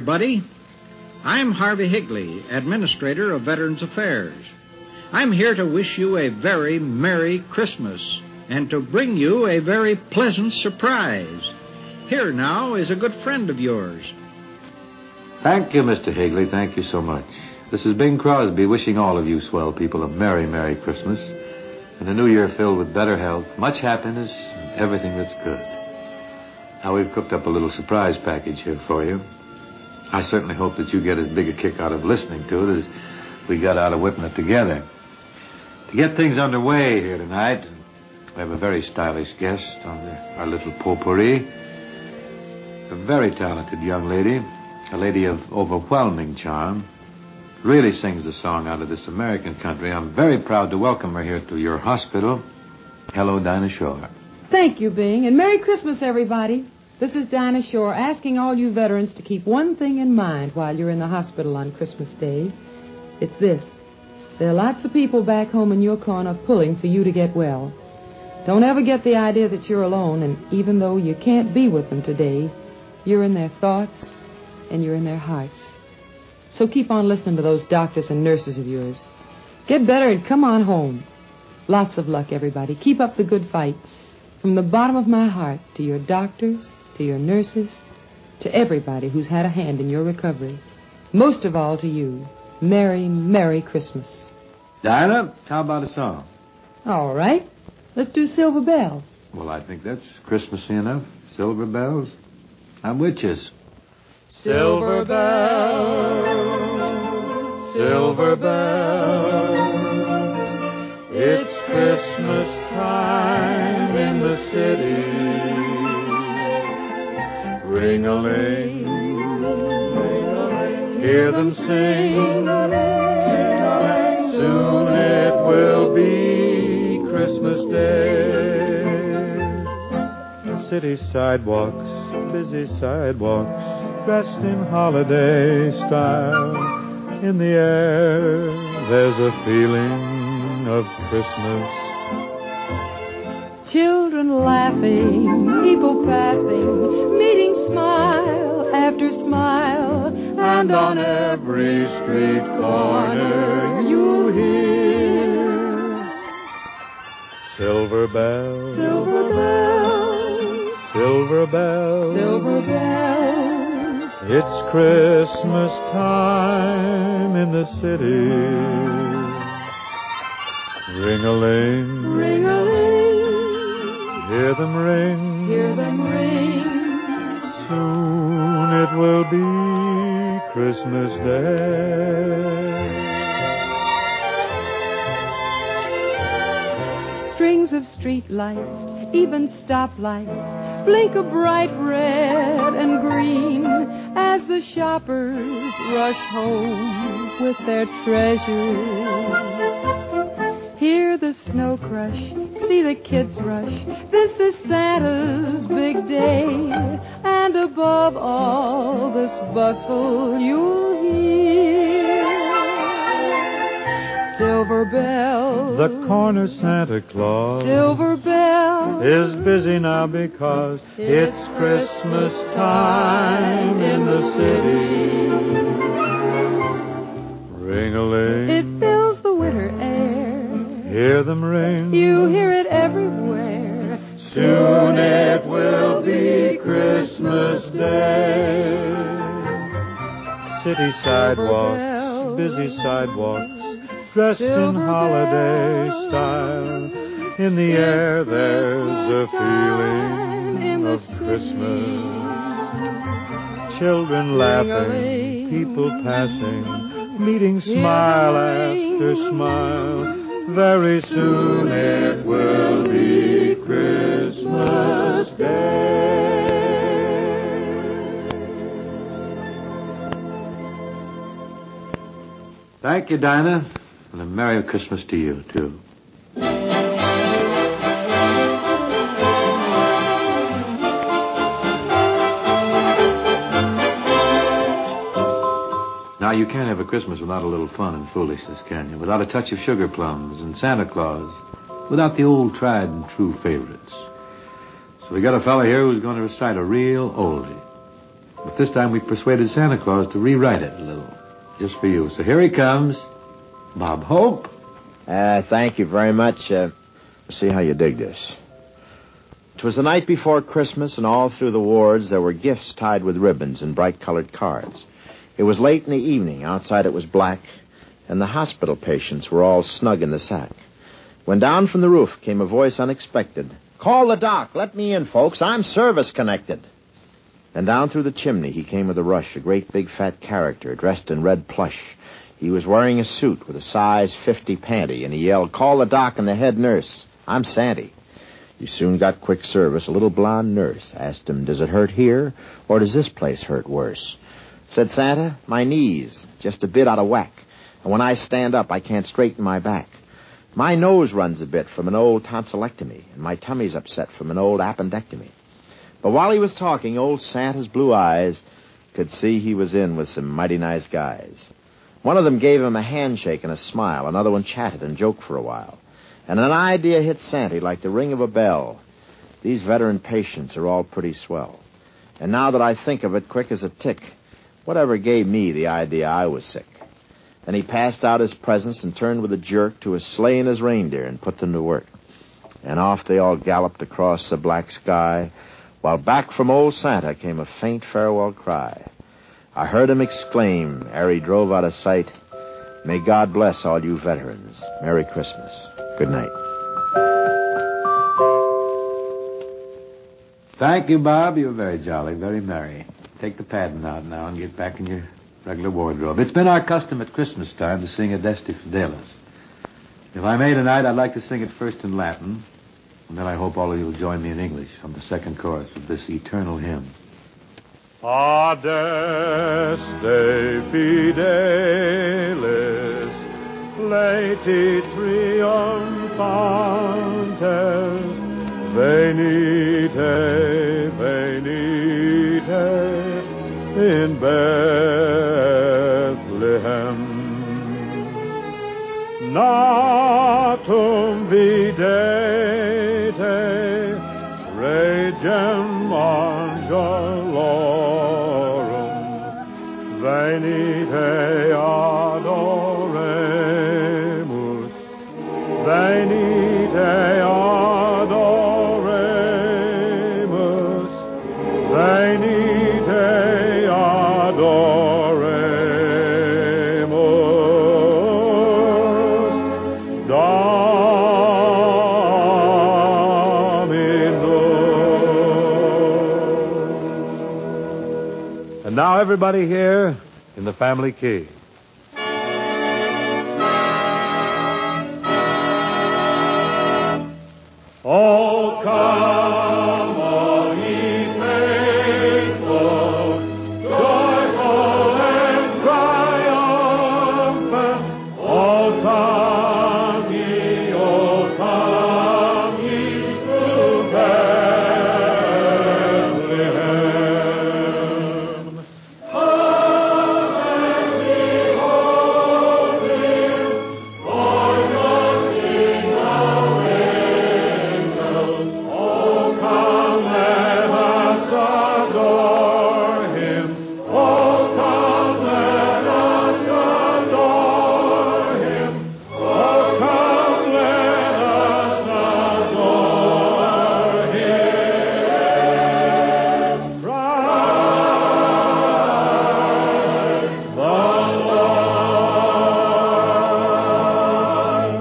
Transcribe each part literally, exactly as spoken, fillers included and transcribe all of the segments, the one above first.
everybody. I'm Harvey Higley, Administrator of Veterans Affairs. I'm here to wish you a very Merry Christmas and to bring you a very pleasant surprise. Here now is a good friend of yours. Thank you, Mister Higley. Thank you so much. This is Bing Crosby wishing all of you swell people a Merry, Merry Christmas and a new year filled with better health, much happiness, and everything that's good. Now, we've cooked up a little surprise package here for you. I certainly hope that you get as big a kick out of listening to it as we got out of whipping it together. To get things underway here tonight, we have a very stylish guest on the, our little potpourri. A very talented young lady, a lady of overwhelming charm, really sings the song out of this American country. I'm very proud to welcome her here to your hospital. Hello, Dinah Shore. Thank you, Bing, and Merry Christmas, everybody. This is Dinah Shore asking all you veterans to keep one thing in mind while you're in the hospital on Christmas Day. It's this. There are lots of people back home in your corner pulling for you to get well. Don't ever get the idea that you're alone, and even though you can't be with them today, you're in their thoughts and you're in their hearts. So keep on listening to those doctors and nurses of yours. Get better and come on home. Lots of luck, everybody. Keep up the good fight. From the bottom of my heart, to your doctors, to your nurses, to everybody who's had a hand in your recovery. Most of all to you, Merry, Merry Christmas. Dinah, how about a song? All right. Let's do Silver Bell. Well, I think that's Christmassy enough. Silver bells. I'm with you. Silver bells, silver bells, it's Christmas time in the city. Ring-a-ling, ring-a-ling, hear them sing. Soon it will be Christmas Day. City sidewalks, busy sidewalks, dressed in holiday style. In the air, there's a feeling of Christmas. Children laughing, people passing, meeting smile after smile, and on every street corner you hear silver bells, silver bells, silver bells, silver bells. It's Christmas time in the city. Ring-a-ling, ring-a-ling, hear them ring, hear them ring. Soon it will be Christmas Day. Strings of street lights, even stoplights, blink a bright red and green as the shoppers rush home with their treasures. Hear the snow crush, see the kids rush. This is Santa's big day, and above all this bustle you'll hear silver bells. The corner Santa Claus, Silver bells, is busy now because it's Christmas time in the city. Ring-a-ling, it fills the winter air. Hear them ring. You hear it everywhere. Soon it will be Christmas Day. City sidewalks, busy sidewalks, dressed in holiday style. In the air there's a feeling of Christmas. Children laughing, people passing, meeting smile after smile. Very soon it will be Christmas Day. Thank you, Dinah. And a Merry Christmas to you, too. Now, you can't have a Christmas without a little fun and foolishness, can you? Without a touch of sugar plums and Santa Claus. Without the old tried and true favorites. So we got a fella here who's going to recite a real oldie. But this time we persuaded Santa Claus to rewrite it a little, just for you. So here he comes, Bob Hope. Uh, thank you very much. Uh, see how you dig this. It was the night before Christmas, and all through the wards there were gifts tied with ribbons and bright-colored cards. It was late in the evening. Outside it was black, and the hospital patients were all snug in the sack. When down from the roof came a voice unexpected. "Call the doc. Let me in, folks. I'm service-connected." And down through the chimney he came with a rush, a great big fat character dressed in red plush. He was wearing a suit with a size fifty panty, and he yelled, "Call the doc and the head nurse. I'm Santy." He soon got quick service. A little blonde nurse asked him, "Does it hurt here, or does this place hurt worse?" Said Santa, "My knees, just a bit out of whack. And when I stand up, I can't straighten my back. My nose runs a bit from an old tonsillectomy, and my tummy's upset from an old appendectomy." But while he was talking, old Santa's blue eyes could see he was in with some mighty nice guys. One of them gave him a handshake and a smile. Another one chatted and joked for a while. And an idea hit Santy like the ring of a bell. These veteran patients are all pretty swell. And now that I think of it, quick as a tick, whatever gave me the idea I was sick? Then he passed out his presents and turned with a jerk to his sleigh and his reindeer and put them to work. And off they all galloped across the black sky, while back from old Santa came a faint farewell cry. I heard him exclaim, ere he drove out of sight, "May God bless all you veterans. Merry Christmas. Good night." Thank you, Bob. You're very jolly, very merry. Take the padding out now and get back in your regular wardrobe. It's been our custom at Christmas time to sing Adeste Fideles. If I may tonight, I'd like to sing it first in Latin, and then I hope all of you will join me in English on the second chorus of this eternal hymn. Adeste fideles, laeti triumphantes, venite, venite, in Bethlehem. Natum videte, regem angelorum, venite adoremus, venite adoremus, venite adoremus, Dominus. And now everybody here in the family key. Oh, come, all ye faithful, joyful and triumphant. Oh, come ye, oh, come ye to Bethlehem. Come and behold him, for your King awakens. Oh, come, let us adore him. Oh, come, let us adore him. Oh, come, let us adore him. Christ the Lord.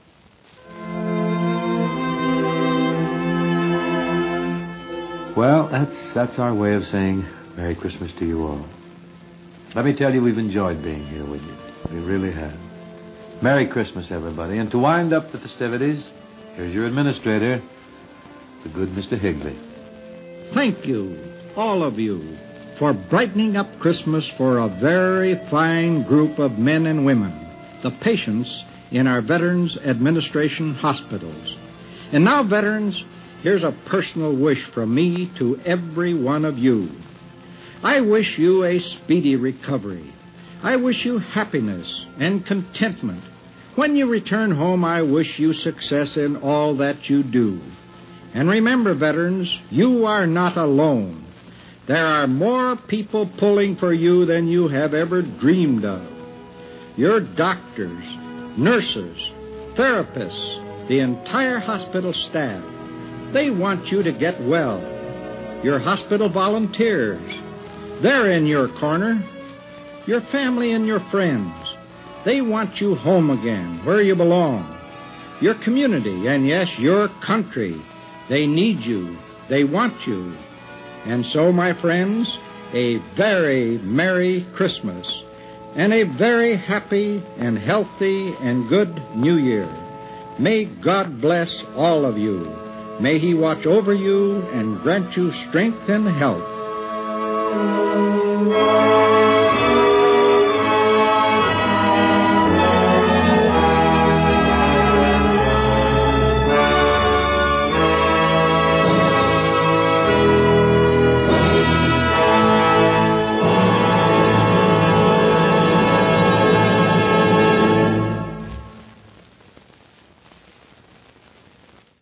Well, that's that's our way of saying Merry Christmas to you all. Let me tell you, we've enjoyed being here with you. We really have. Merry Christmas, everybody. And to wind up the festivities, here's your administrator, the good Mister Higley. Thank you, all of you, for brightening up Christmas for a very fine group of men and women, the patients in our Veterans Administration hospitals. And now, veterans, here's a personal wish from me to every one of you. I wish you a speedy recovery. I wish you happiness and contentment. When you return home, I wish you success in all that you do. And remember, veterans, you are not alone. There are more people pulling for you than you have ever dreamed of. Your doctors, nurses, therapists, the entire hospital staff, they want you to get well. Your hospital volunteers, they're in your corner. Your family and your friends, they want you home again, where you belong. Your community, and yes, your country, they need you. They want you. And so, my friends, a very Merry Christmas and a very happy and healthy and good New Year. May God bless all of you. May He watch over you and grant you strength and health.